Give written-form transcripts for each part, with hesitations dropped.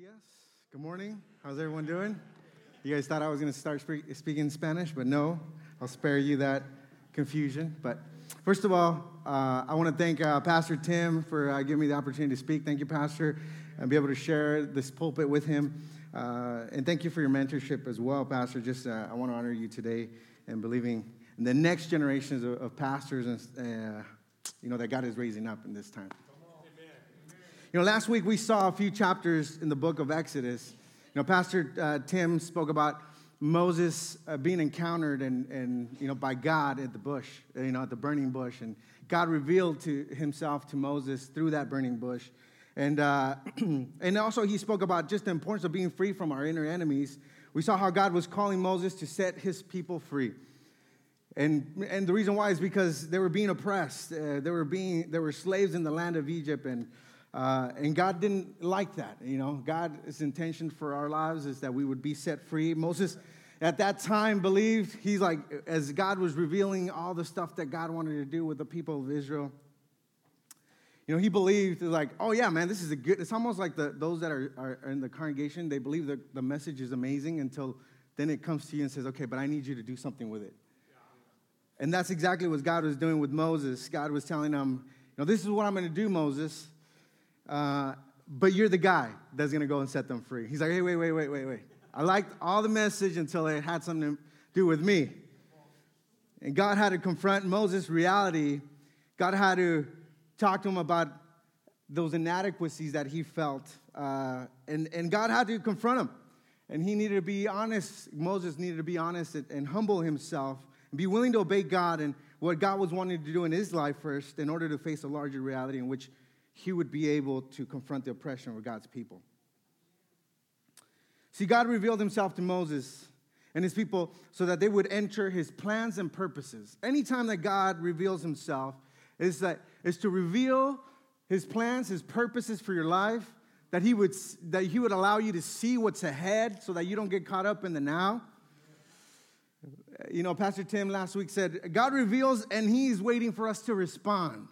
dias. Good morning. How's everyone doing? You guys thought I was going to start speaking Spanish, but no. I'll spare you that confusion. But first of all, I want to thank Pastor Tim for giving me the opportunity to speak. Thank you, Pastor, and be able to share this pulpit with him. And thank you for your mentorship as well, Pastor. Just I want to honor you today and believing in the next generations of pastors and that God is raising up in this time. Last week we saw a few chapters in the book of Exodus. Pastor Tim spoke about Moses being encountered and by God at the bush, at the burning bush, and God revealed to himself to Moses through that burning bush, and also he spoke about just the importance of being free from our inner enemies. We saw how God was calling Moses to set his people free, and the reason why is because they were being oppressed. They were slaves in the land of Egypt, and God didn't like that. God's intention for our lives is that we would be set free. Moses, at that time, believed, he's like, as God was revealing all the stuff that God wanted to do with the people of Israel, he believed, like, oh yeah, man, this is it's almost like those that are in the congregation, they believe that the message is amazing until then it comes to you and says, okay, but I need you to do something with it. And that's exactly what God was doing with Moses. God was telling him, this is what I'm going to do, Moses. But you're the guy that's going to go and set them free. He's like, hey, wait. I liked all the message until it had something to do with me. And God had to confront Moses' reality. God had to talk to him about those inadequacies that he felt. And God had to confront him. And he needed to be honest. Moses needed to be honest and humble himself and be willing to obey God and what God was wanting to do in his life first in order to face a larger reality in which he would be able to confront the oppression of God's people. See, God revealed himself to Moses and his people so that they would enter his plans and purposes. Anytime that God reveals himself is to reveal his plans, his purposes for your life, that he would allow you to see what's ahead so that you don't get caught up in the now. Pastor Tim last week said, God reveals and he's waiting for us to respond.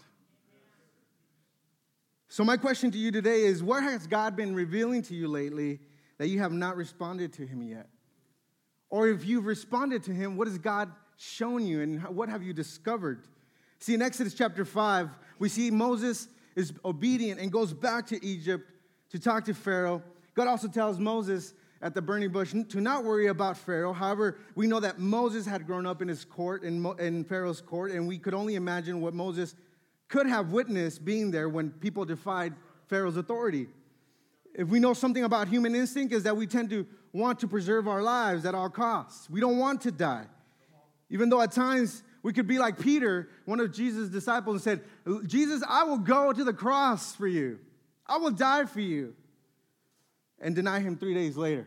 So my question to you today is, what has God been revealing to you lately that you have not responded to him yet? Or if you've responded to him, what has God shown you and what have you discovered? See, in Exodus chapter 5, we see Moses is obedient and goes back to Egypt to talk to Pharaoh. God also tells Moses at the burning bush to not worry about Pharaoh. However, we know that Moses had grown up in his court, in Pharaoh's court, and we could only imagine what Moses could have witnessed being there when people defied Pharaoh's authority. If we know something about human instinct, is that we tend to want to preserve our lives at all costs. We don't want to die. Even though at times we could be like Peter, one of Jesus' disciples, and said, Jesus, I will go to the cross for you. I will die for you. And deny him 3 days later.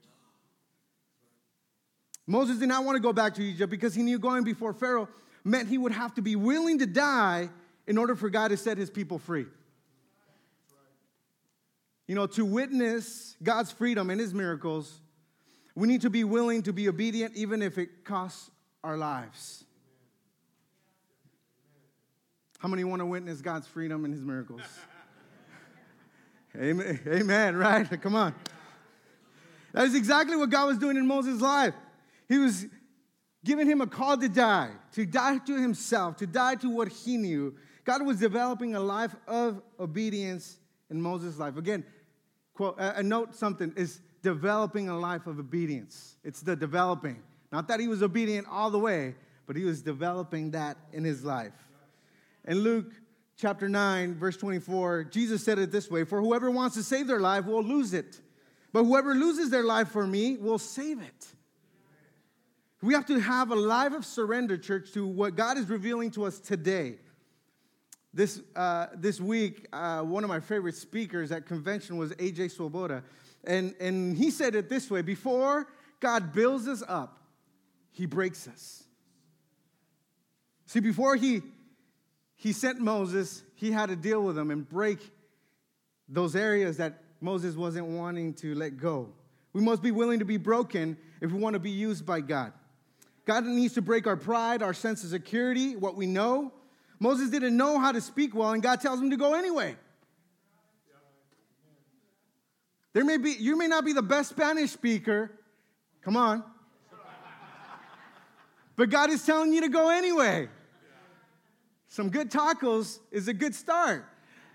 Moses did not want to go back to Egypt because he knew going before Pharaoh meant he would have to be willing to die in order for God to set his people free. To witness God's freedom and his miracles, we need to be willing to be obedient even if it costs our lives. How many want to witness God's freedom and his miracles? Amen, right? Come on. That is exactly what God was doing in Moses' life. He was giving him a call to die to himself, to die to what he knew. God was developing a life of obedience in Moses' life. Again, quote, note something, is developing a life of obedience. It's the developing. Not that he was obedient all the way, but he was developing that in his life. In Luke chapter 9, verse 24, Jesus said it this way, for whoever wants to save their life will lose it. But whoever loses their life for me will save it. We have to have a life of surrender, church, to what God is revealing to us today. This week, one of my favorite speakers at convention was A.J. Swoboda. And he said it this way, before God builds us up, he breaks us. See, before he sent Moses, he had to deal with them and break those areas that Moses wasn't wanting to let go. We must be willing to be broken if we want to be used by God. God needs to break our pride, our sense of security, what we know. Moses didn't know how to speak well, and God tells him to go anyway. You may not be the best Spanish speaker. Come on. But God is telling you to go anyway. Some good tacos is a good start.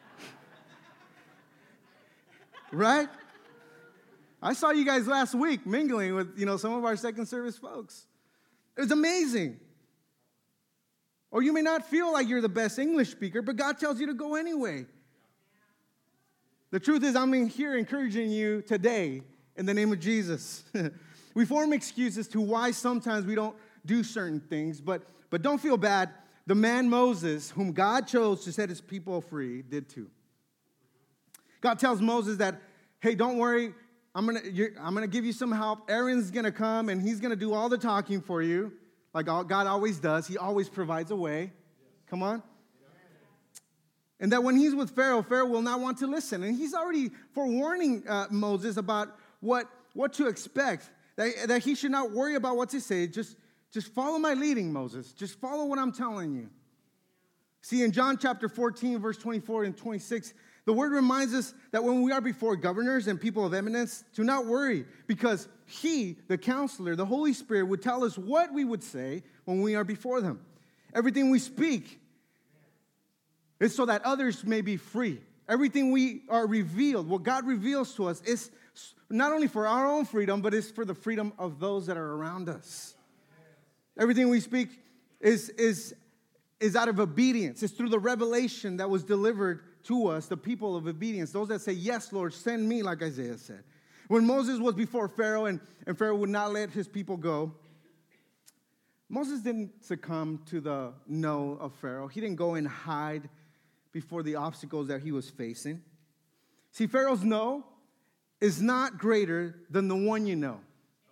Right? I saw you guys last week mingling with, some of our second service folks. It was amazing. Or you may not feel like you're the best English speaker, but God tells you to go anyway. The truth is, I'm here encouraging you today in the name of Jesus. We form excuses to why sometimes we don't do certain things, but don't feel bad. The man Moses, whom God chose to set his people free, did too. God tells Moses that, hey, don't worry, I'm gonna give you some help. Aaron's gonna come and he's gonna do all the talking for you, like God always does. He always provides a way. Come on. And that when he's with Pharaoh, Pharaoh will not want to listen. And he's already forewarning Moses about what to expect, that he should not worry about what to say. Just follow my leading, Moses. Just follow what I'm telling you. See, in John chapter 14, verse 24 and 26, the word reminds us that when we are before governors and people of eminence, to not worry, because he, the counselor, the Holy Spirit, would tell us what we would say when we are before them. Everything we speak is so that others may be free. Everything we are revealed, what God reveals to us, is not only for our own freedom, but it's for the freedom of those that are around us. Everything we speak is out of obedience. It's through the revelation that was delivered to us, the people of obedience, those that say, yes, Lord, send me, like Isaiah said. When Moses was before Pharaoh and Pharaoh would not let his people go, Moses didn't succumb to the no of Pharaoh. He didn't go and hide before the obstacles that he was facing. See, Pharaoh's no is not greater than the one you know.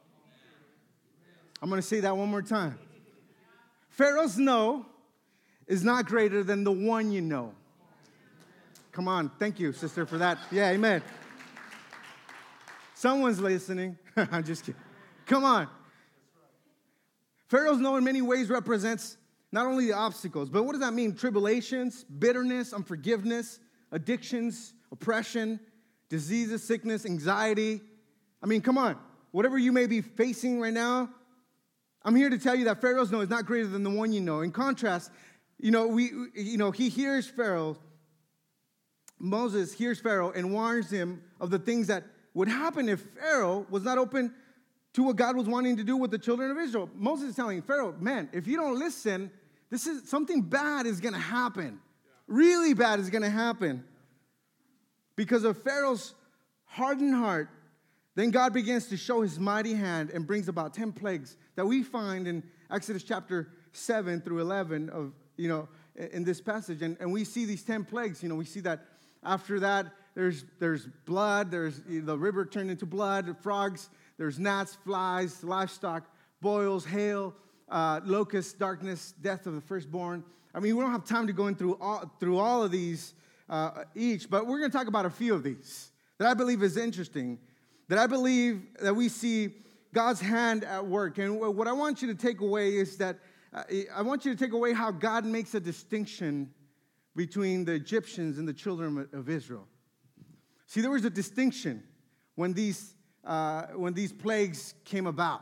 I'm going to say that one more time. Pharaoh's no is not greater than the one you know. Come on. Thank you, sister, for that. Yeah, amen. Someone's listening. I'm just kidding. Come on. Pharaoh's no in many ways represents not only the obstacles, but what does that mean? Tribulations, bitterness, unforgiveness, addictions, oppression, diseases, sickness, anxiety. I mean, come on. Whatever you may be facing right now, I'm here to tell you that Pharaoh's no is not greater than the one you know. In contrast, he hears Pharaoh. Moses hears Pharaoh and warns him of the things that would happen if Pharaoh was not open to what God was wanting to do with the children of Israel. Moses is telling Pharaoh, man, if you don't listen, something bad is going to happen. Really bad is going to happen. Because of Pharaoh's hardened heart, then God begins to show his mighty hand and brings about 10 plagues that we find in Exodus chapter 7 through 11 of, in this passage. And we see these 10 plagues. We see that after that, there's blood, there's the river turned into blood, frogs, there's gnats, flies, livestock, boils, hail, locusts, darkness, death of the firstborn. I mean, we don't have time to go through all of these each, but we're going to talk about a few of these that I believe is interesting, that I believe that we see God's hand at work. And what I want you to take away is that I want you to take away how God makes a distinction between the Egyptians and the children of Israel. See, there was a distinction when these plagues came about.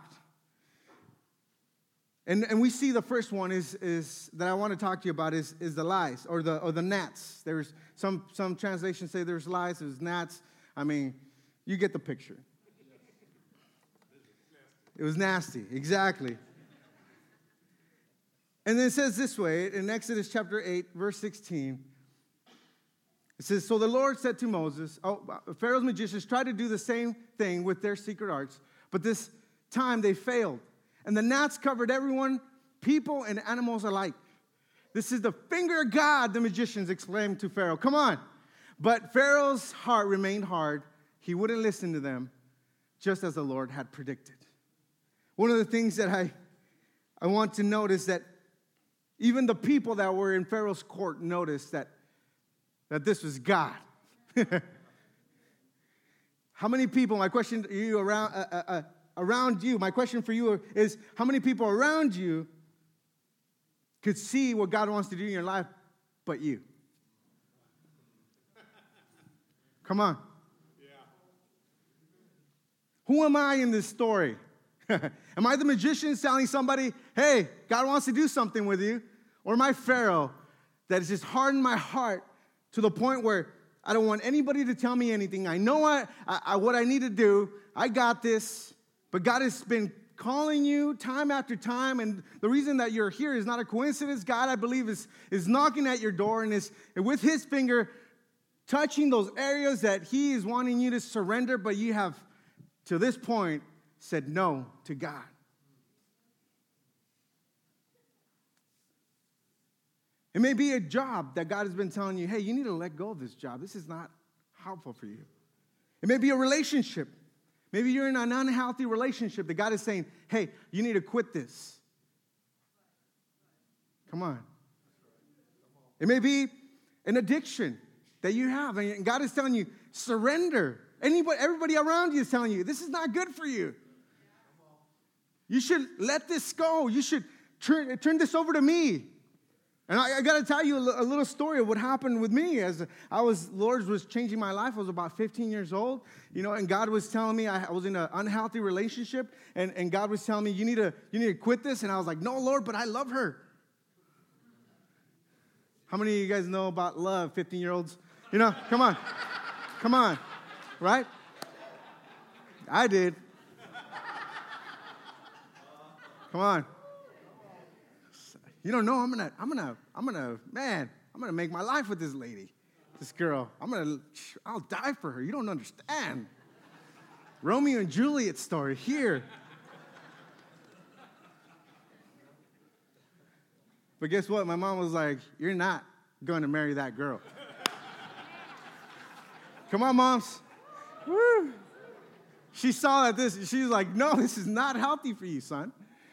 And we see the first one is that I want to talk to you about is the lice or the gnats. There's some translations say there's lice, there's gnats. I mean, you get the picture. It was nasty, exactly. And then it says this way in Exodus chapter 8, verse 16. It says, so the Lord said to Moses, Pharaoh's magicians tried to do the same thing with their secret arts, but this time they failed. And the gnats covered everyone, people and animals alike. This is the finger of God, the magicians exclaimed to Pharaoh. Come on. But Pharaoh's heart remained hard. He wouldn't listen to them, just as the Lord had predicted. One of the things that I want to notice that even the people that were in Pharaoh's court noticed that this was God. How many people, my question to you around you, my question for you is, how many people around you could see what God wants to do in your life but you? Come on. Who am I in this story? Am I the magician telling somebody, hey, God wants to do something with you? Or am I Pharaoh that has just hardened my heart to the point where I don't want anybody to tell me anything? I know what I need to do. I got this. But God has been calling you time after time, and the reason that you're here is not a coincidence. God, I believe, is knocking at your door and is with his finger touching those areas that he is wanting you to surrender, but you have, to this point, said no to God. It may be a job that God has been telling you, hey, you need to let go of this job. This is not helpful for you. It may be a relationship. Maybe you're in an unhealthy relationship that God is saying, hey, you need to quit this. Come on. It may be an addiction that you have, and God is telling you, surrender. Everybody around you is telling you, this is not good for you. You should let this go. You should turn this over to me. And I got to tell you a little story of what happened with me as Lord was changing my life. I was about 15 years old, and God was telling me I was in an unhealthy relationship, and God was telling me, you need to quit this. And I was like, no, Lord, but I love her. How many of you guys know about love, 15-year-olds? Come on, right? I did. Come on. You don't know, I'm gonna make my life with this lady, this girl. I'll die for her. You don't understand. Romeo and Juliet story here. But guess what? My mom was like, you're not going to marry that girl. Come on, moms. Woo. She saw that she was like, no, this is not healthy for you, son.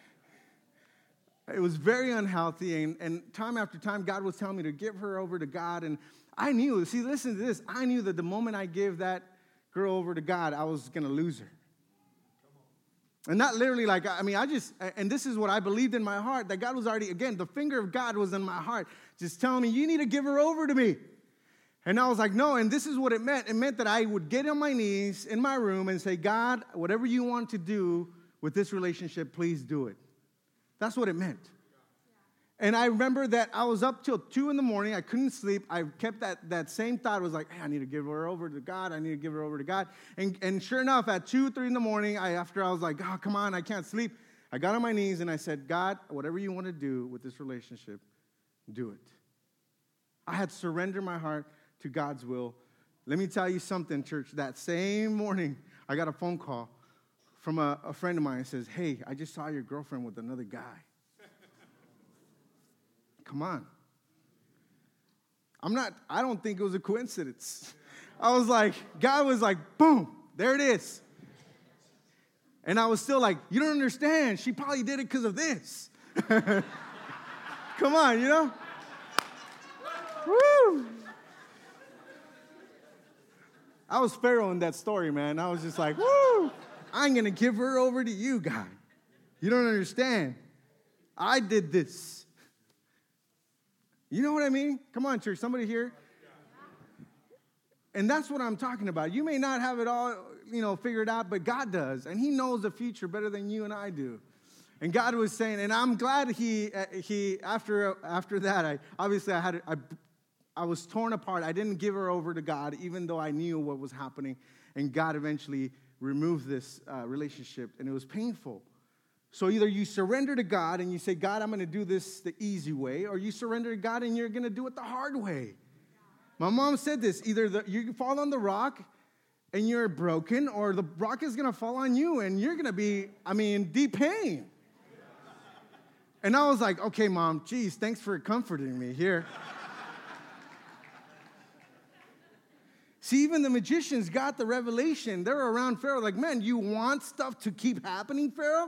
It was very unhealthy, and time after time, God was telling me to give her over to God, and I knew, listen to this, I knew that the moment I gave that girl over to God, I was going to lose her. And not literally and this is what I believed in my heart, that God was already, again, the finger of God was in my heart, just telling me, you need to give her over to me. And I was like, no, and this is what it meant. It meant that I would get on my knees in my room and say, God, whatever you want to do with this relationship, please do it. That's what it meant. And I remember that I was up till 2 in the morning. I couldn't sleep. I kept that same thought. It was like, hey, I need to give her over to God. I need to give her over to God. And sure enough, at 2, 3 in the morning, after I was like, oh, come on, I can't sleep. I got on my knees and I said, God, whatever you want to do with this relationship, do it. I had surrendered my heart to God's will. Let me tell you something, church. That same morning, I got a phone call from a friend of mine and says, hey, I just saw your girlfriend with another guy. Come on. I don't think it was a coincidence. I was like, God was like, boom, there it is. And I was still like, you don't understand. She probably did it because of this. Come on, Woo. I was Pharaoh in that story, man. I was just like, woo. I'm going to give her over to you, God. You don't understand. I did this. You know what I mean? Come on, church. Somebody here? And that's what I'm talking about. You may not have it all, figured out, but God does. And he knows the future better than you and I do. And God was saying, and I'm glad he after that, I was torn apart. I didn't give her over to God, even though I knew what was happening. And God eventually removed this relationship, and it was painful. So either you surrender to God and you say, God, I'm going to do this the easy way, or you surrender to God and you're going to do it the hard way. My mom said this, either you fall on the rock and you're broken, or the rock is going to fall on you and you're going to be, deep pain. And I was like, okay, Mom, geez, thanks for comforting me here. See, even the magicians got the revelation. They're around Pharaoh like, man, you want stuff to keep happening, Pharaoh?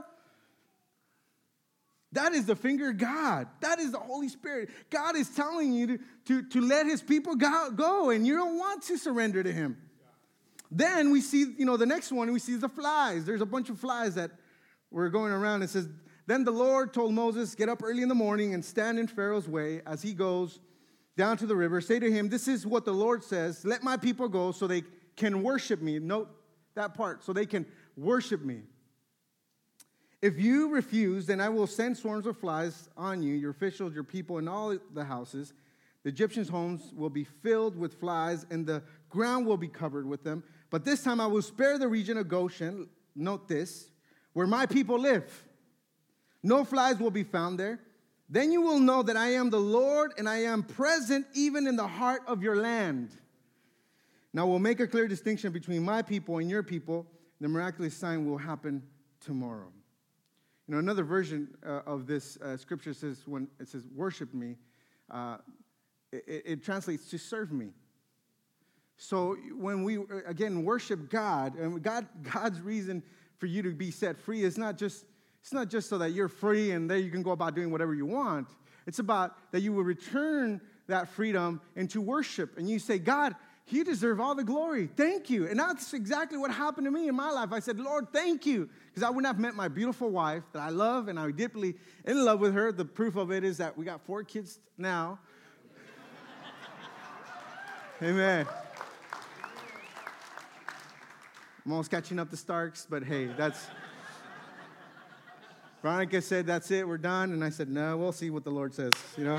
That is the finger of God. That is the Holy Spirit. God is telling you to let his people go, and you don't want to surrender to him. Yeah. Then we see, the next one, we see the flies. There's a bunch of flies that were going around. It says, then the Lord told Moses, get up early in the morning and stand in Pharaoh's way as he goes down to the river. Say to him, this is what the Lord says, let my people go so they can worship me. Note that part, so they can worship me. If you refuse, then I will send swarms of flies on you, your officials, your people, and all the houses. The Egyptians' homes will be filled with flies, and the ground will be covered with them. But this time I will spare the region of Goshen, note this, where my people live. No flies will be found there. Then you will know that I am the Lord, and I am present even in the heart of your land. Now we'll make a clear distinction between my people and your people. The miraculous sign will happen tomorrow. You know, another version of this scripture says, when it says, worship me, it translates to serve me. So when we, again, worship God, and God's reason for you to be set free is not just so that you're free and then you can go about doing whatever you want. It's about that you will return that freedom into worship. And you say, God, you deserve all the glory. Thank you. And that's exactly what happened to me in my life. I said, Lord, thank you. Because I wouldn't have met my beautiful wife that I love, and I'm deeply in love with her. The proof of it is that we got 4 kids now. Amen. I'm almost catching up to Starks, but hey, that's... Veronica said, that's it, we're done. And I said, no, we'll see what the Lord says, you know.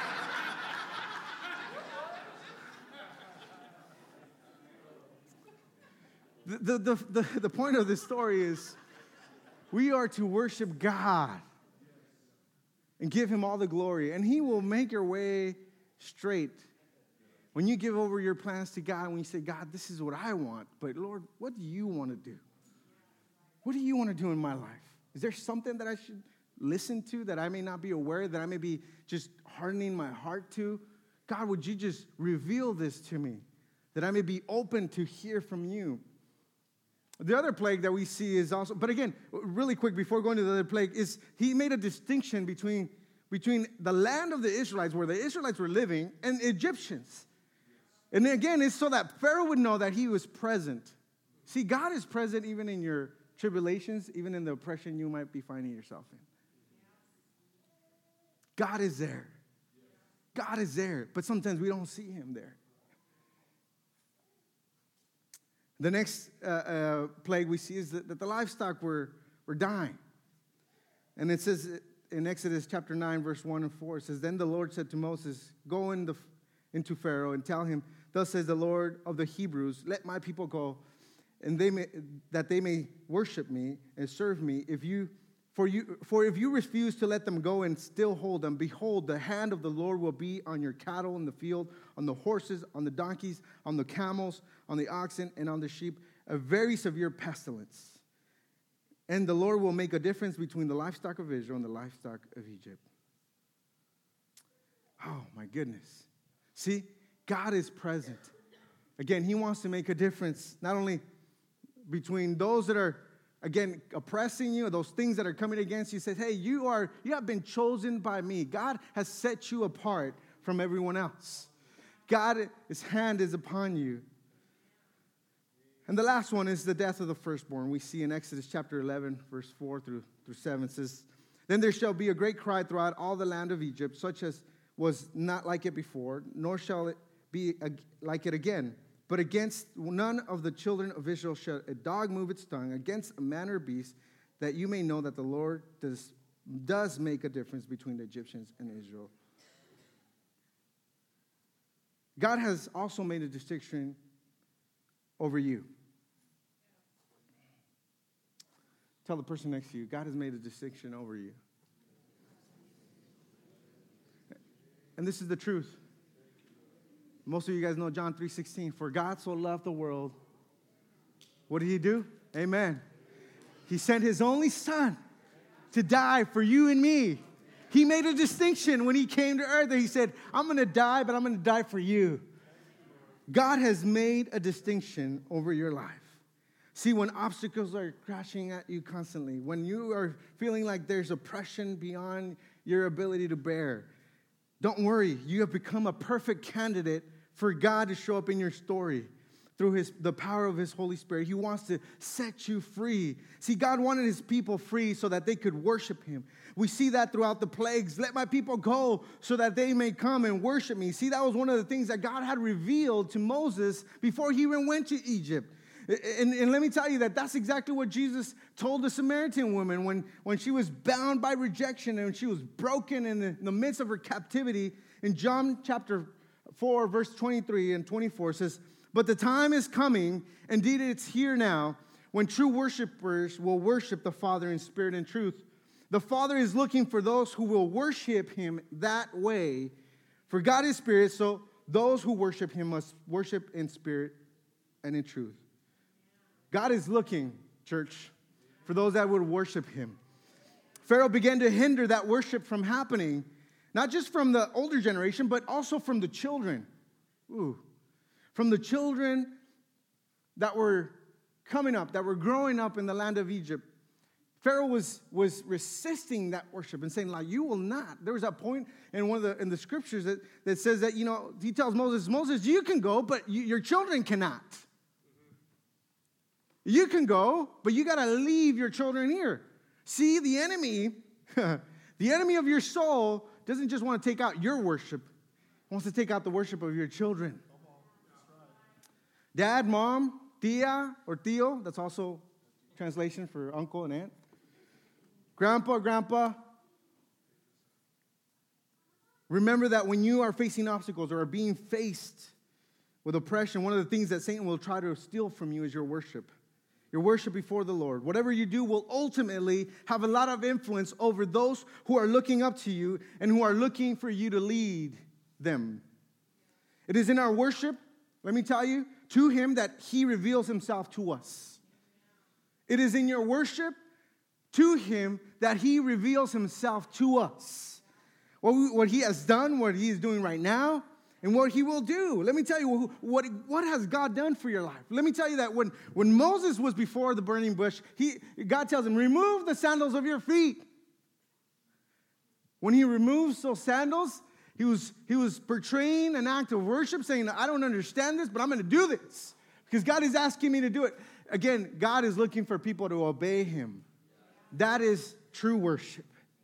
The point of this story is we are to worship God and give him all the glory, and he will make your way straight. When you give over your plans to God, when you say, God, this is what I want, but Lord, what do you want to do? What do you want to do in my life? Is there something that I should listen to that I may not be aware, that I may be just hardening my heart to? God, would you just reveal this to me, that I may be open to hear from you? The other plague that we see is also, but again, really quick before going to the other plague, is he made a distinction between the land of the Israelites, where the Israelites were living, and Egyptians. And again, it's so that Pharaoh would know that he was present. See, God is present even in your tribulations, even in the oppression you might be finding yourself in. God is there. God is there, but sometimes we don't see him there. The next plague we see is that the livestock were dying. And it says in Exodus chapter 9, verse 1 and 4, it says, Then the Lord said to Moses, Go into Pharaoh and tell him, Thus says the Lord of the Hebrews, Let my people go, and that they may worship me and serve me. If you refuse to let them go and still hold them, behold, the hand of the Lord will be on your cattle in the field, on the horses, on the donkeys, on the camels, on the oxen, and on the sheep, a very severe pestilence. And the Lord will make a difference between the livestock of Israel and the livestock of Egypt. Oh, my goodness. See, God is present. Again, he wants to make a difference, not only between those that are, again, oppressing you, those things that are coming against you. He says, hey, you have been chosen by me. God has set you apart from everyone else. His hand is upon you. And the last one is the death of the firstborn. We see in Exodus chapter 11, verse 4 through 7. It says, Then there shall be a great cry throughout all the land of Egypt, such as was not like it before, nor shall it be like it again. But against none of the children of Israel shall a dog move its tongue, against a man or beast, that you may know that the Lord does make a difference between the Egyptians and Israel. God has also made a distinction over you. Tell the person next to you, God has made a distinction over you. And this is the truth. Most of you guys know John 3:16. For God so loved the world. What did he do? Amen. He sent his only son to die for you and me. He made a distinction when he came to earth. He said, I'm going to die, but I'm going to die for you. God has made a distinction over your life. See, when obstacles are crashing at you constantly, when you are feeling like there's oppression beyond your ability to bear, don't worry. You have become a perfect candidate for God to show up in your story through the power of his Holy Spirit. He wants to set you free. See, God wanted his people free so that they could worship him. We see that throughout the plagues. Let my people go so that they may come and worship me. See, that was one of the things that God had revealed to Moses before he even went to Egypt. And let me tell you that that's exactly what Jesus told the Samaritan woman when she was bound by rejection and she was broken in the midst of her captivity. In John chapter 4, verse 23 and 24 says, "But the time is coming, indeed it's here now, when true worshipers will worship the Father in spirit and truth. The Father is looking for those who will worship him that way. For God is spirit, so those who worship him must worship in spirit and in truth." God is looking, church, for those that would worship him. Pharaoh began to hinder that worship from happening, not just from the older generation, but also from the children. From the children that were coming up, that were growing up in the land of Egypt. Pharaoh was resisting that worship and saying, like, you will not. There was that point in the scriptures that says that, he tells Moses, you can go, but your children cannot. You can go, but you got to leave your children here. See, the enemy, the enemy of your soul doesn't just want to take out your worship. He wants to take out the worship of your children. Dad, mom, tia, or tío, that's also translation for uncle and aunt. Grandpa, remember that when you are facing obstacles or are being faced with oppression, one of the things that Satan will try to steal from you is your worship. Your worship before the Lord. Whatever you do will ultimately have a lot of influence over those who are looking up to you and who are looking for you to lead them. It is in our worship, let me tell you, to him that he reveals himself to us. It is in your worship to him that he reveals himself to us. What he has done, what he is doing right now, and what he will do. Let me tell you, what has God done for your life? Let me tell you that when Moses was before the burning bush, God tells him, remove the sandals of your feet. When he removes those sandals, he was portraying an act of worship, saying, I don't understand this, but I'm going to do this because God is asking me to do it. Again, God is looking for people to obey him. That is true worship.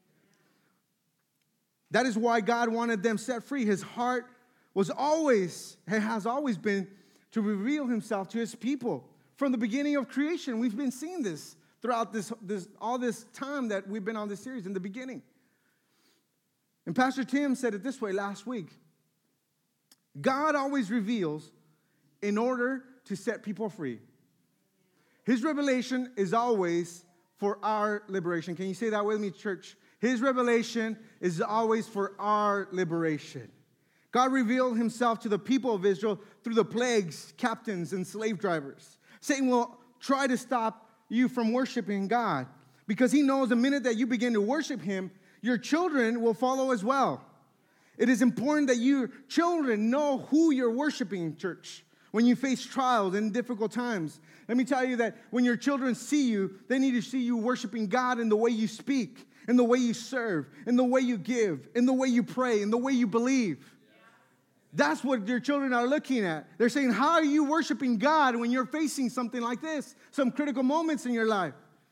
That is why God wanted them set free. His heart has always been to reveal himself to his people. From the beginning of creation, we've been seeing this throughout all this time that we've been on this series in the beginning. And Pastor Tim said it this way last week. God always reveals in order to set people free. His revelation is always for our liberation. Can you say that with me, church? His revelation is always for our liberation. God revealed himself to the people of Israel through the plagues, captains, and slave drivers. Satan will try to stop you from worshiping God because he knows the minute that you begin to worship him, your children will follow as well. It is important that your children know who you're worshiping, church, when you face trials and difficult times. Let me tell you that when your children see you, they need to see you worshiping God in the way you speak, in the way you serve, in the way you give, in the way you pray, in the way you believe. That's what your children are looking at. They're saying, how are you worshiping God when you're facing something like this? Some critical moments in your life.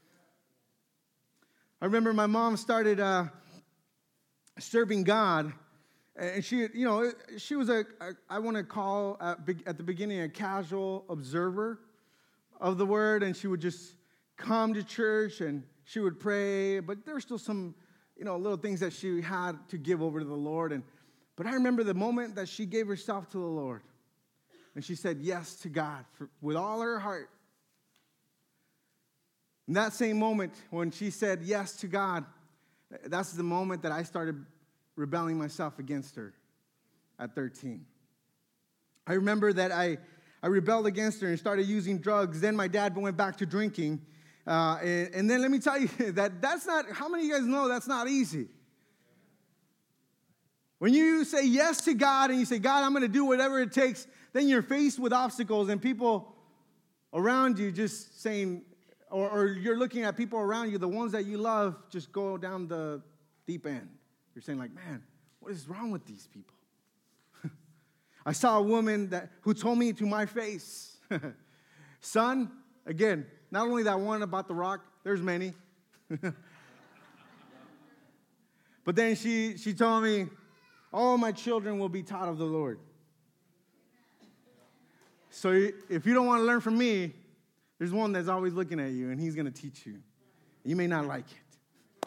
I remember my mom started serving God. And she was I want to call at the beginning a casual observer of the word. And she would just come to church and she would pray. But there were still some, little things that she had to give over to the Lord. But I remember the moment that she gave herself to the Lord. And she said yes to God with all her heart. In that same moment when she said yes to God, that's the moment that I started rebelling myself against her at 13. I remember that I rebelled against her and started using drugs. Then my dad went back to drinking. And then let me tell you that's not, how many of you guys know that's not easy? When you say yes to God and you say, God, I'm going to do whatever it takes, then you're faced with obstacles and people around you just saying, or you're looking at people around you, the ones that you love, just go down the deep end. You're saying like, man, what is wrong with these people? I saw a woman who told me to my face, son, again, not only that one about the rock, there's many. But then she told me, all my children will be taught of the Lord. So if you don't want to learn from me, There's one that's always looking at you, and he's going to teach you. You may not like it.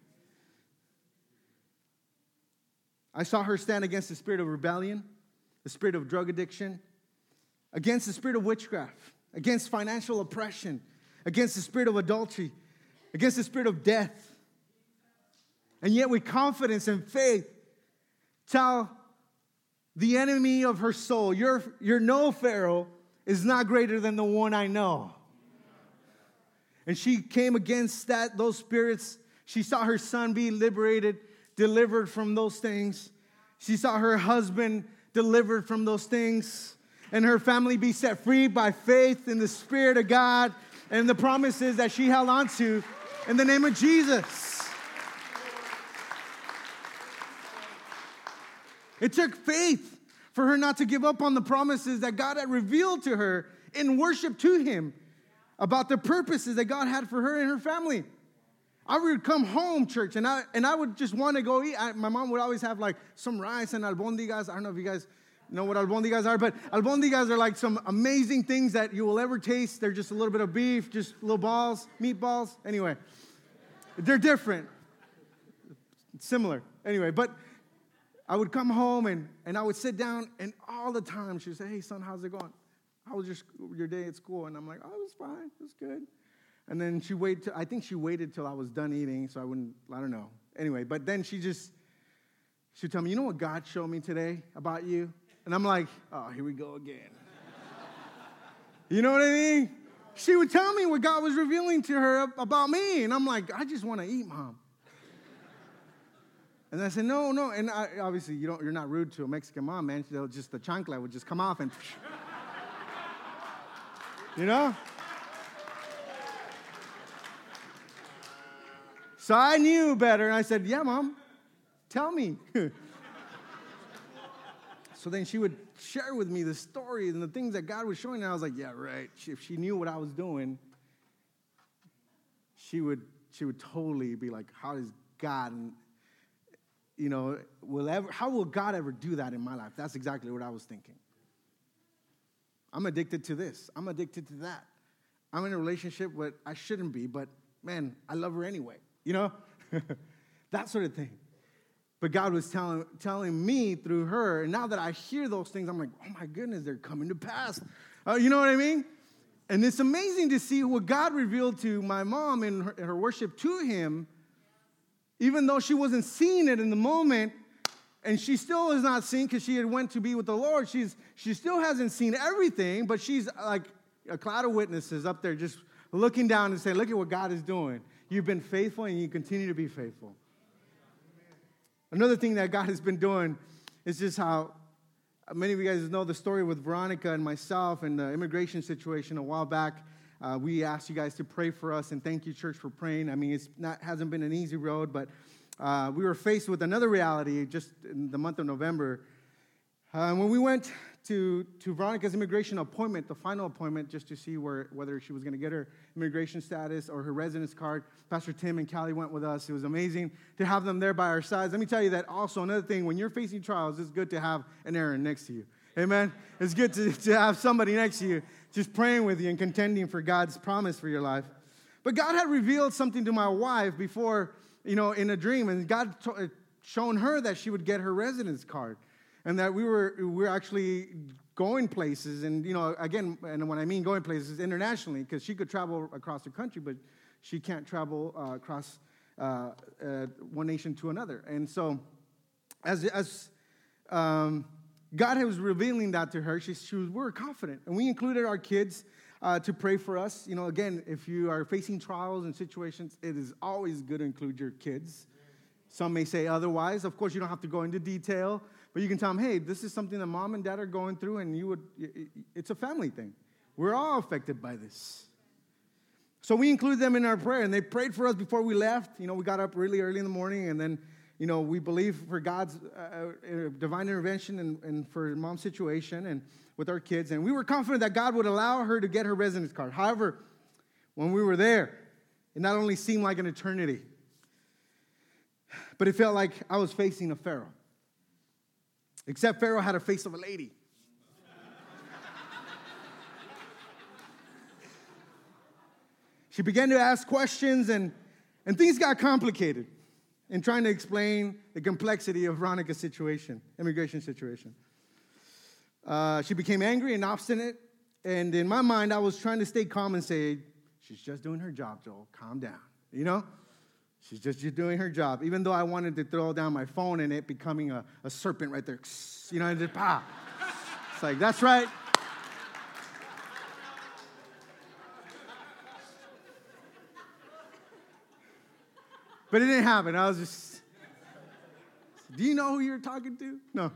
I saw her stand against the spirit of rebellion, the spirit of drug addiction, against the spirit of witchcraft, against financial oppression, against the spirit of adultery, against the spirit of death. And yet with confidence and faith, tell the enemy of her soul, your no, Pharaoh, is not greater than the one I know. And she came against those spirits. She saw her son be liberated, delivered from those things. She saw her husband delivered from those things. And her family be set free by faith in the Spirit of God and the promises that she held on to in the name of Jesus. It took faith for her not to give up on the promises that God had revealed to her in worship to Him about the purposes that God had for her and her family. I would come home, church, and I would just want to go eat. My mom would always have like some rice and albondigas. I don't know if you guys know what albondigas are, but albondigas are like some amazing things that you will ever taste. They're just a little bit of beef, just little balls, meatballs. Anyway, they're different. It's similar. Anyway, but I would come home and I would sit down, and all the time she would say, "Hey, son, how's it going? How was your day at school?" And I'm like, "Oh, it was fine. It was good." And then I think she waited till I was done eating, so I don't know. Anyway, but then she'd tell me, "You know what God showed me today about you?" And I'm like, "Oh, here we go again." You know what I mean? She would tell me what God was revealing to her about me, and I'm like, "I just want to eat, Mom." And I said, no. And obviously, you're not rude to a Mexican mom, man. The chancla would just come off and, you know? So I knew better, and I said, "Yeah, Mom, tell me." So then she would share with me the stories and the things that God was showing, and I was like, "Yeah, right." If she knew what I was doing, she would totally be like, "How is God, how will God ever do that in my life?" That's exactly what I was thinking. I'm addicted to this. I'm addicted to that. I'm in a relationship where I shouldn't be, but man, I love her anyway. You know? That sort of thing. But God was telling me through her, and now that I hear those things, I'm like, oh my goodness, they're coming to pass. You know what I mean? And it's amazing to see what God revealed to my mom in her worship to Him, even though she wasn't seeing it in the moment, and she still is not seeing because she had went to be with the Lord. She still hasn't seen everything, but she's like a cloud of witnesses up there just looking down and saying, "Look at what God is doing. You've been faithful, and you continue to be faithful." Another thing that God has been doing is just how many of you guys know the story with Veronica and myself and the immigration situation a while back. We asked you guys to pray for us, and thank you, church, for praying. I mean, hasn't been an easy road, but we were faced with another reality just in the month of November. When we went to Veronica's immigration appointment, the final appointment, just to see whether she was going to get her immigration status or her residence card, Pastor Tim and Callie went with us. It was amazing to have them there by our sides. Let me tell you that also another thing, when you're facing trials, it's good to have an Aaron next to you. Amen? It's good to have somebody next to you just praying with you and contending for God's promise for your life. But God had revealed something to my wife before, in a dream, and God shown her that she would get her residence card. And that we were actually going places, and again, and when I mean going places, internationally, because she could travel across the country, but she can't travel across one nation to another. And so, as God was revealing that to her, we were confident, and we included our kids to pray for us. Again, if you are facing trials and situations, it is always good to include your kids. Some may say otherwise. Of course, you don't have to go into detail. But you can tell them, hey, this is something that mom and dad are going through, and it's a family thing. We're all affected by this. So we include them in our prayer, and they prayed for us before we left. We got up really early in the morning, and then, we believe for God's divine intervention and for mom's situation and with our kids. And we were confident that God would allow her to get her residence card. However, when we were there, it not only seemed like an eternity, but it felt like I was facing a Pharaoh. Except Pharaoh had a face of a lady. she began to ask questions, and things got complicated in trying to explain the complexity of Veronica's situation, immigration situation. She became angry and obstinate, and in my mind, I was trying to stay calm and say, she's just doing her job, Joel. Calm down, you know? She's just doing her job, even though I wanted to throw down my phone and it becoming a serpent right there, you know, and just pop. It's like, that's right. But it didn't happen. I was just, do you know who you're talking to? No.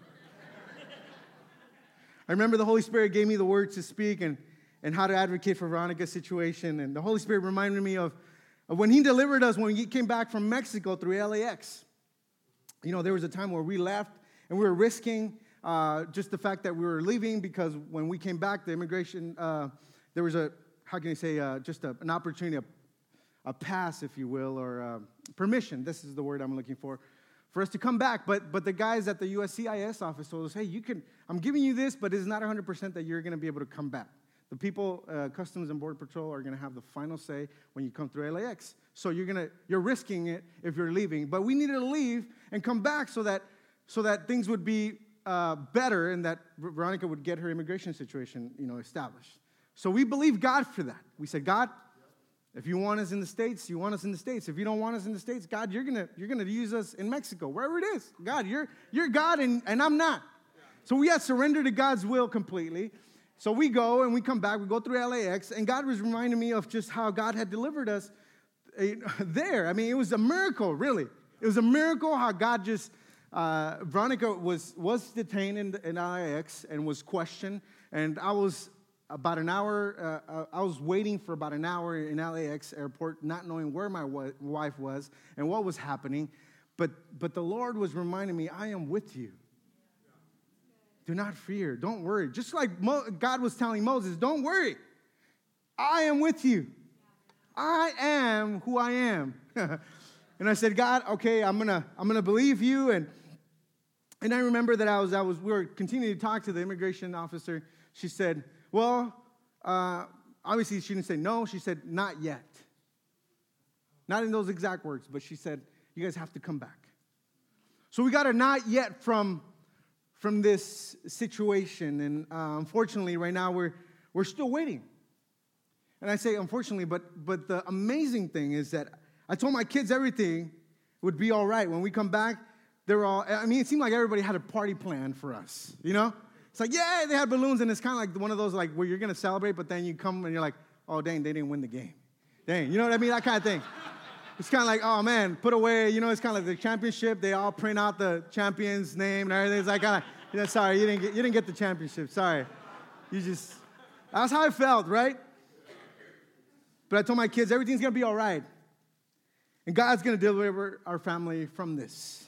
I remember the Holy Spirit gave me the words to speak and how to advocate for Veronica's situation. And the Holy Spirit reminded me of when he delivered us when he came back from Mexico through LAX. You know, there was a time where we left and we were risking just the fact that we were leaving, because when we came back, the immigration, there was just an opportunity, a pass, if you will, or permission. This is the word I'm looking for us to come back. But the guys at the USCIS office told us, hey, I'm giving you this, but it's not 100% that you're going to be able to come back. The people, Customs and Border Patrol, are going to have the final say when you come through LAX. So you're risking it if you're leaving. But we needed to leave and come back so that things would be better and that Veronica would get her immigration situation, established. So we believed God for that. We said, God, if you want us in the States, you want us in the States. If you don't want us in the States, God, you're gonna use us in Mexico, wherever it is. God, you're God and I'm not. So we had surrendered to God's will completely. So we go and we come back. We go through LAX, and God was reminding me of just how God had delivered us there. I mean, it was a miracle, really. It was a miracle how God just, Veronica was detained in LAX and was questioned, and I was about an hour, I was waiting for about an hour in LAX airport, not knowing where my wife was and what was happening. But the Lord was reminding me, I am with you. Do not fear. Don't worry. Just like God was telling Moses, don't worry. I am with you. I am who I am. And I said, God, okay, I'm gonna believe you. And I remember that we were continuing to talk to the immigration officer. She said, well, obviously she didn't say no. She said, not yet. Not in those exact words, but she said, you guys have to come back. So we got a not yet from this situation. And unfortunately, right now, we're still waiting. And I say unfortunately, but the amazing thing is that I told my kids everything would be all right. When we come back, it seemed like everybody had a party plan for us, It's like, yeah, they had balloons, and it's kind of like one of those, like, where you're going to celebrate, but then you come and you're like, oh, dang, they didn't win the game. Dang, you know what I mean? That kind of thing. It's kind of like, oh, man, put away, it's kind of like the championship. They all print out the champion's name and everything. It's like, kind of, sorry, you didn't get the championship. Sorry. That's how I felt, right? But I told my kids, everything's going to be all right. And God's going to deliver our family from this.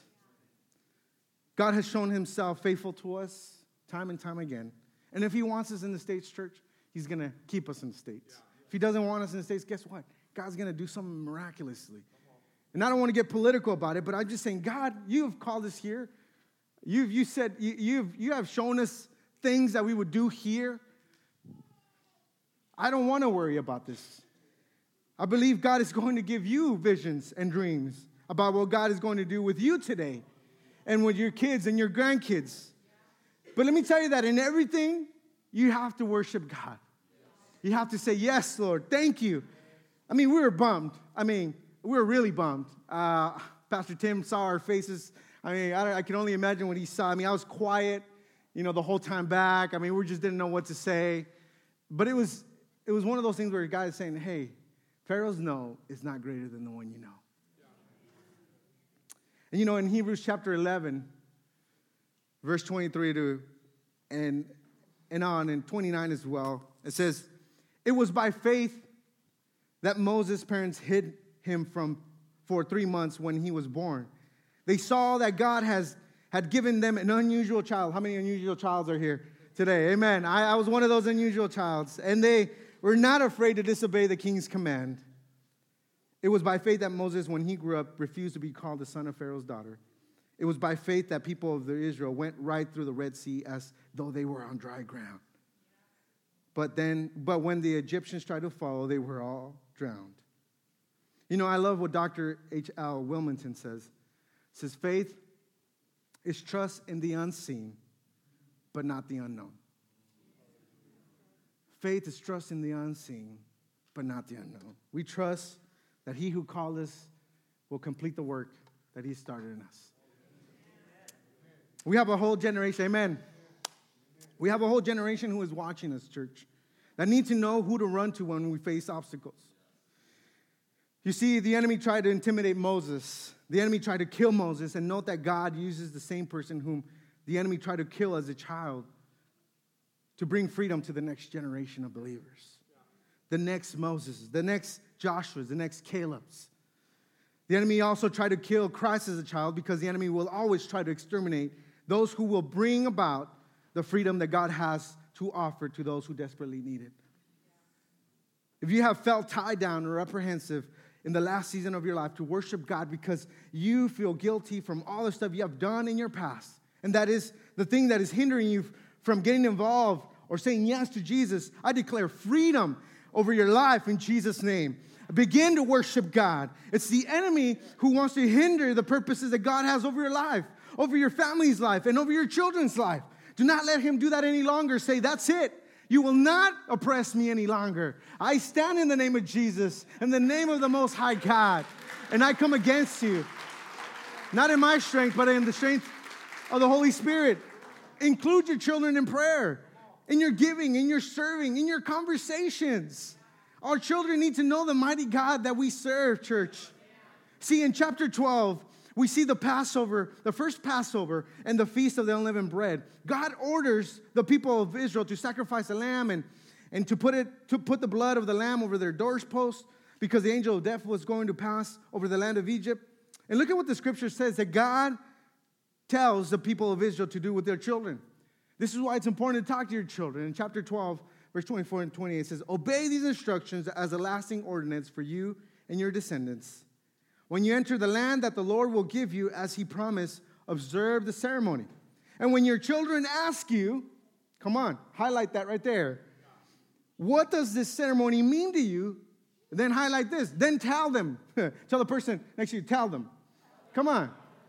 God has shown himself faithful to us time and time again. And if he wants us in the States, church, he's going to keep us in the States. Yeah. If he doesn't want us in the States, guess what? God's going to do something miraculously. And I don't want to get political about it, but I'm just saying, God, you have called us here. You said you have shown us things that we would do here. I don't want to worry about this. I believe God is going to give you visions and dreams about what God is going to do with you today and with your kids and your grandkids. But let me tell you that in everything, you have to worship God. You have to say, yes, Lord, thank you. I mean, we were bummed. We were really bummed. Pastor Tim saw our faces. I can only imagine what he saw. I was quiet, the whole time back. We just didn't know what to say. But it was one of those things where God is saying, hey, Pharaoh's no is not greater than the one you know. And in Hebrews chapter 11, verse 23 and on, and 29 as well, it says, it was by faith that Moses' parents hid him for 3 months when he was born. They saw that God had given them an unusual child. How many unusual childs are here today? Amen. I was one of those unusual childs. And they were not afraid to disobey the king's command. It was by faith that Moses, when he grew up, refused to be called the son of Pharaoh's daughter. It was by faith that people of Israel went right through the Red Sea as though they were on dry ground. But when the Egyptians tried to follow, they were all drowned. You know, I love what Dr. H.L. Wilmington says. It says, faith is trust in the unseen, but not the unknown. Faith is trust in the unseen, but not the unknown. We trust that he who called us will complete the work that he started in us. We have a whole generation, amen. We have a whole generation who is watching us, church, that need to know who to run to when we face obstacles. You see, the enemy tried to intimidate Moses. The enemy tried to kill Moses, and note that God uses the same person whom the enemy tried to kill as a child to bring freedom to the next generation of believers. The next Moses, the next Joshuas, the next Calebs. The enemy also tried to kill Christ as a child because the enemy will always try to exterminate those who will bring about the freedom that God has to offer to those who desperately need it. If you have felt tied down or apprehensive in the last season of your life to worship God because you feel guilty from all the stuff you have done in your past, and that is the thing that is hindering you from getting involved or saying yes to Jesus, I declare freedom over your life in Jesus' name. Begin to worship God. It's the enemy who wants to hinder the purposes that God has over your life, over your family's life, and over your children's life. Do not let him do that any longer. Say, that's it. You will not oppress me any longer. I stand in the name of Jesus, in the name of the Most High God, and I come against you. Not in my strength, but in the strength of the Holy Spirit. Include your children in prayer, in your giving, in your serving, in your conversations. Our children need to know the mighty God that we serve, church. See, in chapter 12, we see the Passover, the first Passover, and the Feast of the Unleavened Bread. God orders the people of Israel to sacrifice a lamb and to put the blood of the lamb over their doorposts because the angel of death was going to pass over the land of Egypt. And look at what the scripture says that God tells the people of Israel to do with their children. This is why it's important to talk to your children. In chapter 12, verse 24 and 28, it says, obey these instructions as a lasting ordinance for you and your descendants. When you enter the land that the Lord will give you as he promised, observe the ceremony. And when your children ask you, come on, highlight that right there. What does this ceremony mean to you? Then highlight this. Then tell them. Tell the person next to you, tell them. Come on.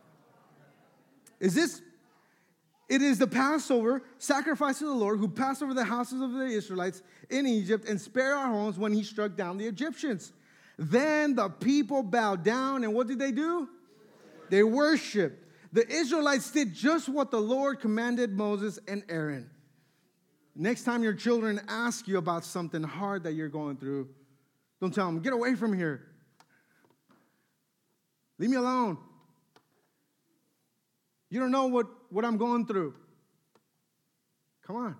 It is the Passover sacrifice to the Lord who passed over the houses of the Israelites in Egypt and spared our homes when he struck down the Egyptians. Then the people bowed down, and what did they do? They worshiped. The Israelites did just what the Lord commanded Moses and Aaron. Next time your children ask you about something hard that you're going through, don't tell them, get away from here. Leave me alone. You don't know what I'm going through. Come on.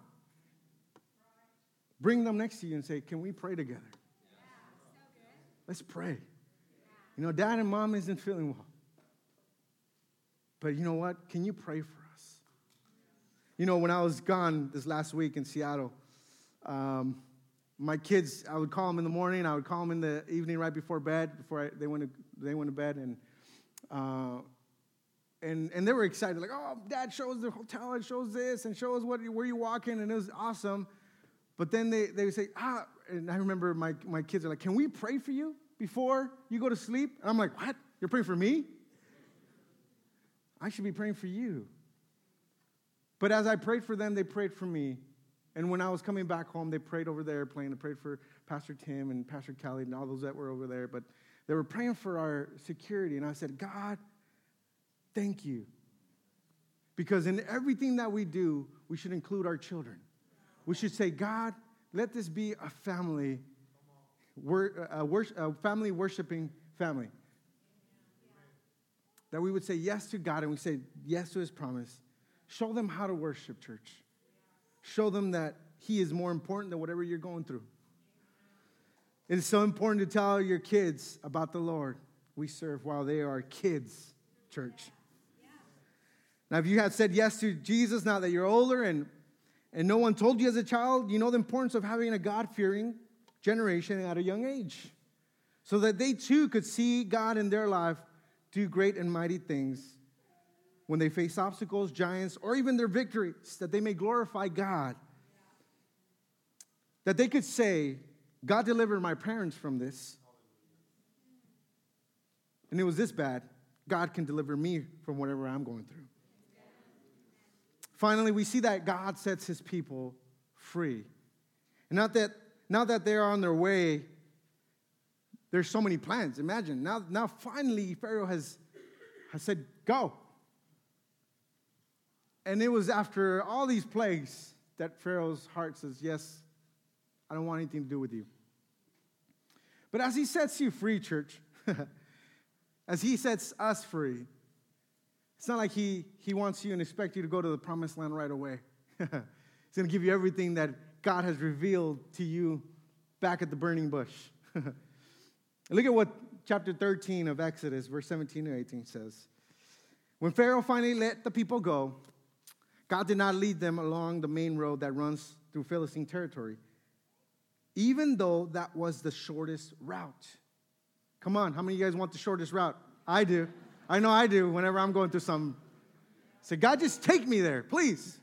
Bring them next to you and say, can we pray together? Let's pray. You know, dad and mom isn't feeling well. But you know what? Can you pray for us? You know, when I was gone this last week in Seattle, my kids, I would call them in the morning. I would call them in the evening right before bed, they went to bed. And they were excited. Like, oh, Dad, show us the hotel and show us this and show us where you're walking. And it was awesome. But then they would say, and I remember my kids are like, can we pray for you before you go to sleep? And I'm like, what? You're praying for me? I should be praying for you. But as I prayed for them, they prayed for me. And when I was coming back home, they prayed over the airplane. They prayed for Pastor Tim and Pastor Kelly and all those that were over there. But they were praying for our security. And I said, God, thank you. Because in everything that we do, we should include our children. We should say, God, let this be a family, a family worshiping family. That we would say yes to God and we say yes to his promise. Show them how to worship, church. Show them that he is more important than whatever you're going through. It is so important to tell your kids about the Lord we serve while they are kids, church. Now, if you have said yes to Jesus now that you're older and no one told you as a child, you know the importance of having a God-fearing generation at a young age so that they too could see God in their life do great and mighty things when they face obstacles, giants, or even their victories, that they may glorify God. That they could say, God delivered my parents from this. and it was this bad, God can deliver me from whatever I'm going through. Finally, we see that God sets his people free. And now that they're on their way, there's so many plans. Imagine, now finally Pharaoh has said, go. And it was after all these plagues that Pharaoh's heart says, yes, I don't want anything to do with you. But as he sets you free, church, as he sets us free, it's not like he wants you and expects you to go to the promised land right away. He's going to give you everything that God has revealed to you back at the burning bush. Look at what chapter 13 of Exodus, verse 17 to 18 says. When Pharaoh finally let the people go, God did not lead them along the main road that runs through Philistine territory, even though that was the shortest route. Come on, how many of you guys want the shortest route? I do. I know I do whenever I'm going through something. Say, God, just take me there, please.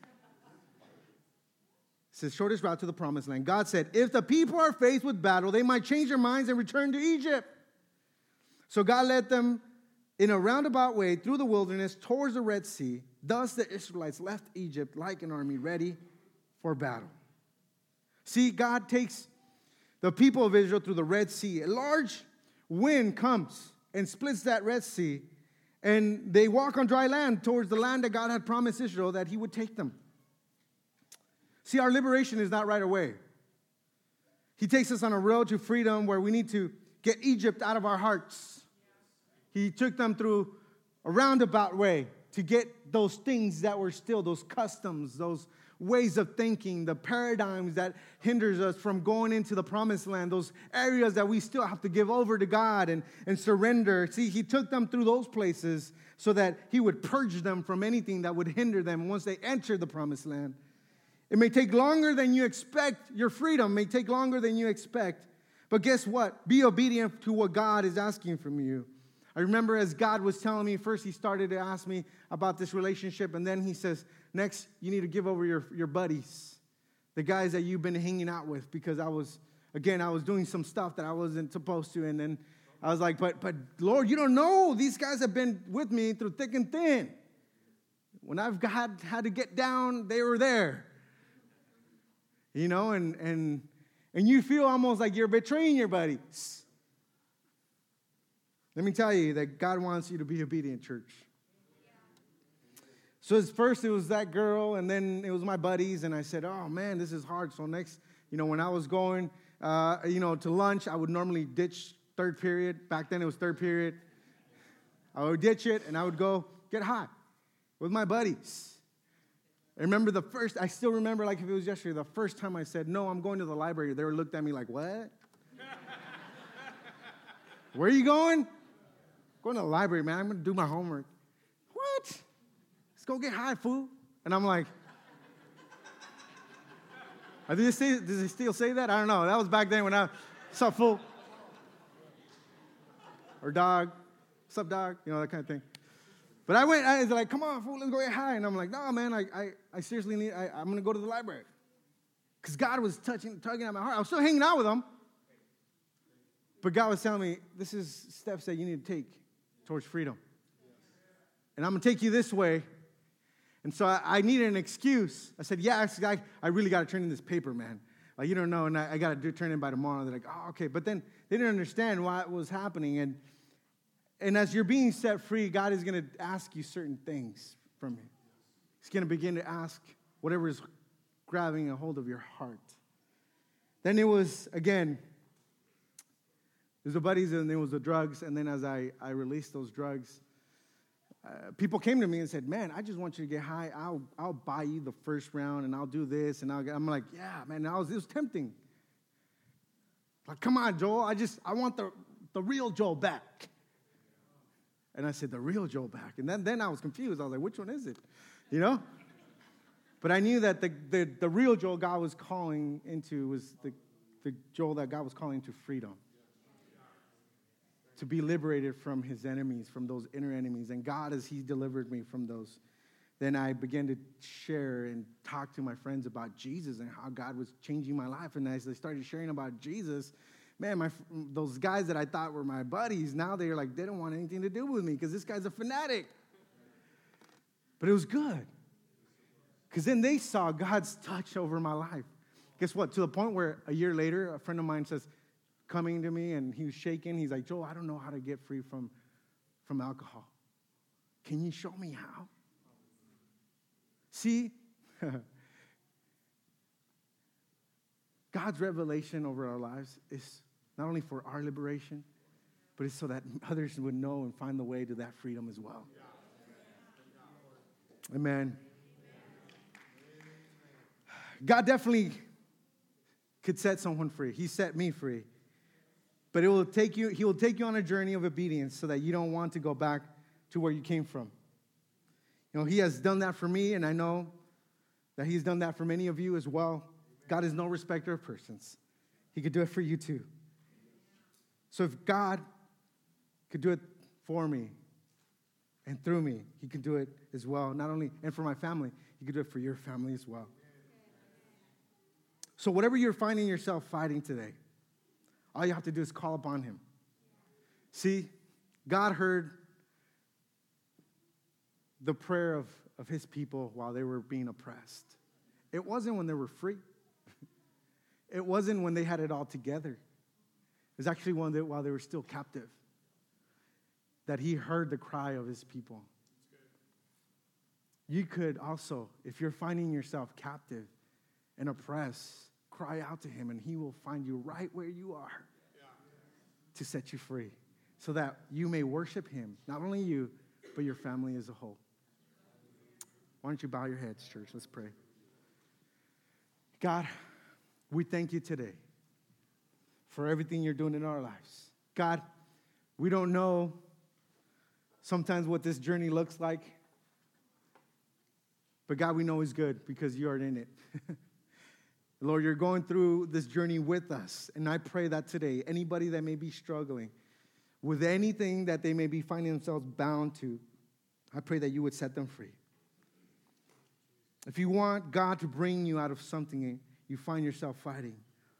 It's the shortest route to the promised land. God said, if the people are faced with battle, they might change their minds and return to Egypt. So God led them in a roundabout way through the wilderness towards the Red Sea. Thus the Israelites left Egypt like an army ready for battle. See, God takes the people of Israel through the Red Sea. A large wind comes and splits that Red Sea, and they walk on dry land towards the land that God had promised Israel that he would take them. See, our liberation is not right away. He takes us on a road to freedom where we need to get Egypt out of our hearts. He took them through a roundabout way to get those things that were still, those customs, those ways of thinking, the paradigms that hinders us from going into the promised land, those areas that we still have to give over to God and surrender. See, he took them through those places so that he would purge them from anything that would hinder them once they enter the promised land. It may take longer than you expect. Your freedom may take longer than you expect. But guess what? Be obedient to what God is asking from you. I remember as God was telling me, first he started to ask me about this relationship, and then he says, next, you need to give over your buddies, the guys that you've been hanging out with, because I was doing some stuff that I wasn't supposed to, and then I was like, but Lord, you don't know. These guys have been with me through thick and thin. When I've had to get down, they were there. You know, and you feel almost like you're betraying your buddies. Let me tell you that God wants you to be obedient, church. So at first it was that girl, and then it was my buddies, and I said, oh, man, this is hard. So next, when I was going, to lunch, I would normally ditch third period. Back then it was third period. I would ditch it, and I would go get high with my buddies. I still remember like if it was yesterday, the first time I said, no, I'm going to the library. They looked at me like, what? Where are you going? Going to the library, man. I'm going to do my homework. What? Let's go get high, fool. And I'm like, does they still say that? I don't know. That was back then when I saw fool. Or dog. What's up, dog? That kind of thing. But I was like, come on, fool, let's go get high. And I'm like, no, man, I seriously I'm going to go to the library. Because God was tugging at my heart. I was still hanging out with him. But God was telling me, this is steps that you need to take towards freedom. And I'm going to take you this way. And so I needed an excuse. I said, yeah, I really got to turn in this paper, man. Like, you don't know, and I got to turn in by tomorrow. They're like, oh, okay. But then they didn't understand why it was happening. And as you're being set free, God is going to ask you certain things from you. He's going to begin to ask whatever is grabbing a hold of your heart. Then it was, again, there's the buddies and there was the drugs. And then as I released those drugs, people came to me and said, man, I just want you to get high. I'll buy you the first round and I'll do this. And I'm like, yeah, man, it was tempting. Like, come on, Joel. I want the real Joel back. And I said, the real Joel back. And then I was confused. I was like, which one is it? But I knew that the real Joel God was calling into was the Joel that God was calling to freedom. To be liberated from his enemies, from those inner enemies. And God, as he delivered me from those, then I began to share and talk to my friends about Jesus and how God was changing my life. And as I started sharing about Jesus, man, those guys that I thought were my buddies, now they're like, they don't want anything to do with me because this guy's a fanatic. But it was good. Because then they saw God's touch over my life. Guess what? To the point where a year later, a friend of mine says, coming to me, and he was shaking. He's like, Joel, I don't know how to get free from alcohol. Can you show me how? See, God's revelation over our lives is not only for our liberation, but it's so that others would know and find the way to that freedom as well. Amen. God definitely could set someone free. He set me free. But he will take you on a journey of obedience so that you don't want to go back to where you came from. You know, he has done that for me, and I know that he's done that for many of you as well. God is no respecter of persons. He could do it for you too. So if God could do it for me and through me, he could do it as well. Not only, and for my family, he could do it for your family as well. So whatever you're finding yourself fighting today, all you have to do is call upon him. See, God heard the prayer of his people while they were being oppressed. It wasn't when they were free. It wasn't when they had it all together. It was actually while they were still captive that he heard the cry of his people. You could also, if you're finding yourself captive and oppressed, cry out to him, and he will find you right where you are to set you free so that you may worship him, not only you, but your family as a whole. Why don't you bow your heads, church? Let's pray. God, we thank you today for everything you're doing in our lives. God, we don't know sometimes what this journey looks like, but God, we know it's good because you are in it. Lord, you're going through this journey with us, and I pray that today, anybody that may be struggling with anything that they may be finding themselves bound to, I pray that you would set them free. If you want God to bring you out of something you find yourself fighting,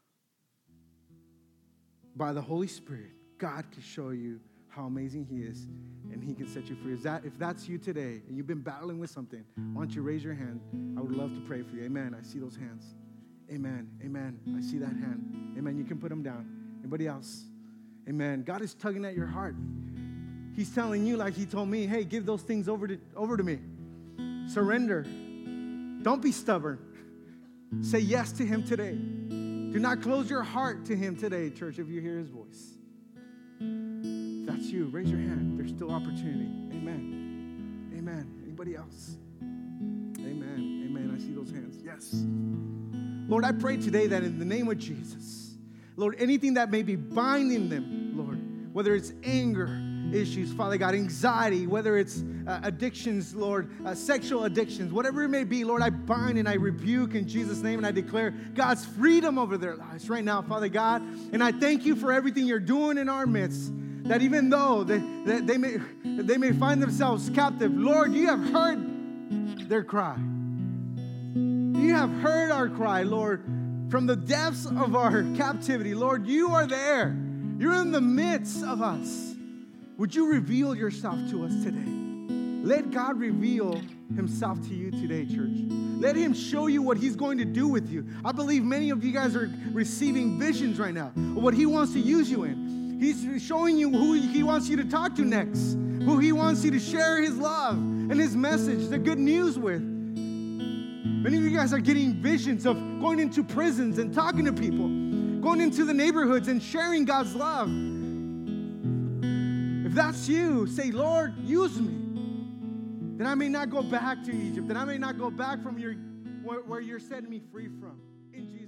by the Holy Spirit, God can show you how amazing he is, and he can set you free. If that's you today, and you've been battling with something, why don't you raise your hand? I would love to pray for you. Amen. I see those hands. Amen. Amen. I see that hand. Amen. You can put them down. Anybody else? Amen. God is tugging at your heart. He's telling you, like he told me, hey, give those things over to me. Surrender. Don't be stubborn. Say yes to him today. Do not close your heart to him today, church, if you hear his voice. If that's you, raise your hand. There's still opportunity. Amen. Amen. Anybody else? Amen. Amen. I see those hands. Yes. Lord, I pray today that in the name of Jesus, Lord, anything that may be binding them, Lord, whether it's anger issues, Father God, anxiety, whether it's addictions, Lord, sexual addictions, whatever it may be, Lord, I bind and I rebuke in Jesus' name, and I declare God's freedom over their lives right now, Father God. And I thank you for everything you're doing in our midst, that even though they may find themselves captive, Lord, you have heard their cry. You have heard our cry, Lord, from the depths of our captivity. Lord, you are there. You're in the midst of us. Would you reveal yourself to us today? Let God reveal himself to you today, church. Let him show you what he's going to do with you. I believe many of you guys are receiving visions right now of what he wants to use you in. He's showing you who he wants you to talk to next, who he wants you to share his love and his message, the good news with. Many of you guys are getting visions of going into prisons and talking to people, going into the neighborhoods and sharing God's love. If that's you, say, Lord, use me, that I may not go back to Egypt, that I may not go back from where you're setting me free from. In Jesus'